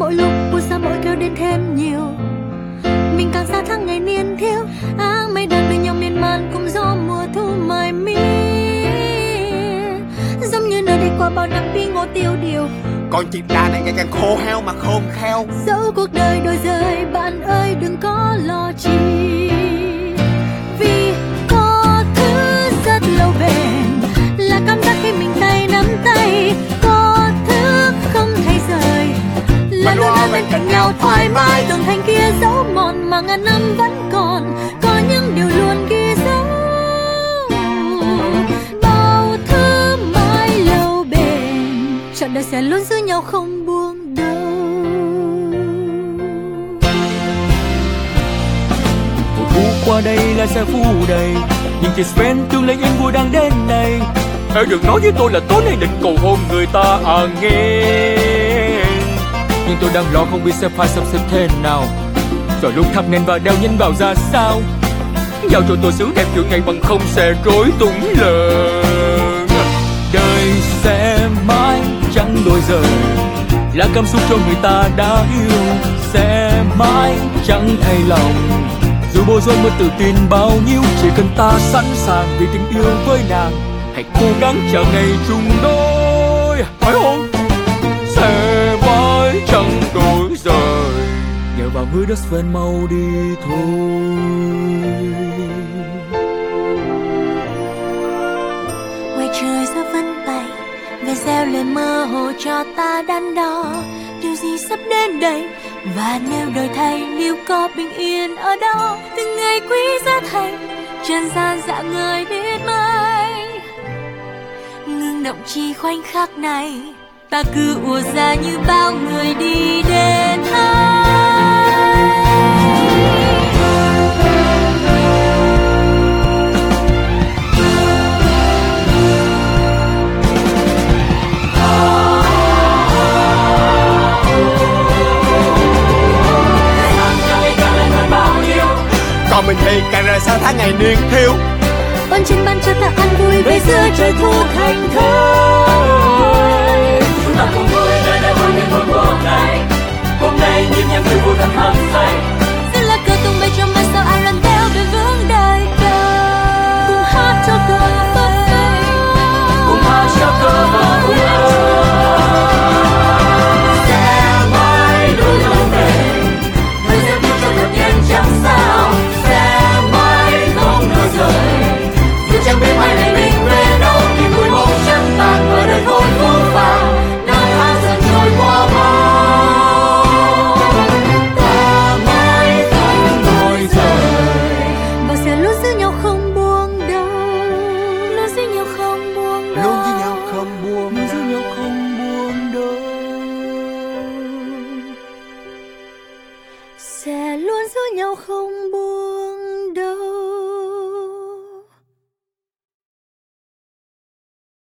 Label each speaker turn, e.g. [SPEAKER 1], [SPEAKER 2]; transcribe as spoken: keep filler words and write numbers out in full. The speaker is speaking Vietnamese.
[SPEAKER 1] mỗi lúc buồn xa mỗi kêu đến thêm nhiều. Mình càng xa tháng ngày niên thiếu, áng mây đàn bên nhau miên man cùng gió mùa thu mải miên. Giống như nơi đi qua bao năm bi ngô tiêu điều,
[SPEAKER 2] con chim đa này ngày càng khô heo mà khôn khéo.
[SPEAKER 1] dẫu cuộc đời đôi rời, bạn ơi đừng có lo chi, vì có thứ rất lâu bền là cảm giác khi mình tay nắm tay. Có thứ không thay rời là luôn ở bên cạnh nhau thoải mái. Tường thành kia dấu mòn mà ngàn năm vẫn còn, có những điều luôn ghi dấu. Bao thứ mãi lâu bền, trọn đời sẽ luôn giữ nhau không buông đâu.
[SPEAKER 3] Một thu qua đây là sẽ phủ đầy những chiếc ven tương lai yên vui đang đến đây. Hãy đừng nói với tôi là tối nay định cầu hôn người ta à nghe. Nhưng tôi đang lo không biết sẽ phải sắp xếp thế nào, rồi lúc thắp nến và đeo nhìn vào ra sao. Giao cho tôi xứ đẹp kiểu này bằng không sẽ rối tung lờn. Đời sẽ mãi chẳng đổi rời là cảm xúc cho người ta đã yêu, sẽ mãi chẳng thay lòng dù bối rối mất tự tin bao nhiêu. Chỉ cần ta sẵn sàng vì tình yêu với nàng, hãy cố gắng chào ngày chung đôi, phải không? Sẽ mãi chẳng đổi rời, nhờ vào hứa đất ven mau đi thôi.
[SPEAKER 1] Ngoài trời gió vẫn bay về gieo lời mơ hồ cho ta đắn đo điều gì sắp đến đây. Và nếu đổi thay liệu có bình yên ở đó, từng ngày quý giá thành trần gian dạng người biết mấy. Ngừng động chi khoảnh khắc này, ta cứ ùa ra như bao người đi đến hay.
[SPEAKER 2] Còn mình thì càng rời xa tháng ngày niên thiếu.
[SPEAKER 1] Con chim ban cho ta ăn vui về giữa trời thu thành thơi.
[SPEAKER 3] Chúng ta cùng vui nơi đây vui niềm vui cuộc này. Hôm nay nhịp nhàng vui vui thật hăng say.
[SPEAKER 1] Xin là cờ tung bay trong mây sao ai lần theo bền vững đời đời. Cùng hát cho cờ phấp phới,
[SPEAKER 3] cùng hát cho cờ và vui ơi. Sẽ mãi luôn luôn bền, thời gian đi cho thật nhanh chẳng sao. Sẽ mãi không đổi rời, dù chẳng biết mai này mình về đâu. Niềm vui mong chẳng tàn ở đời thôi vô vàng, năm tháng dần trôi qua mau. Ta mãi không đổi rời,
[SPEAKER 1] và sẽ luôn giữ nhau không buông đâu. Luôn giữ nhau không buông đâu.
[SPEAKER 2] Luôn với nhau không buông
[SPEAKER 3] luôn giữ nhau không buông đâu.
[SPEAKER 1] Sẽ luôn giữ nhau không buông.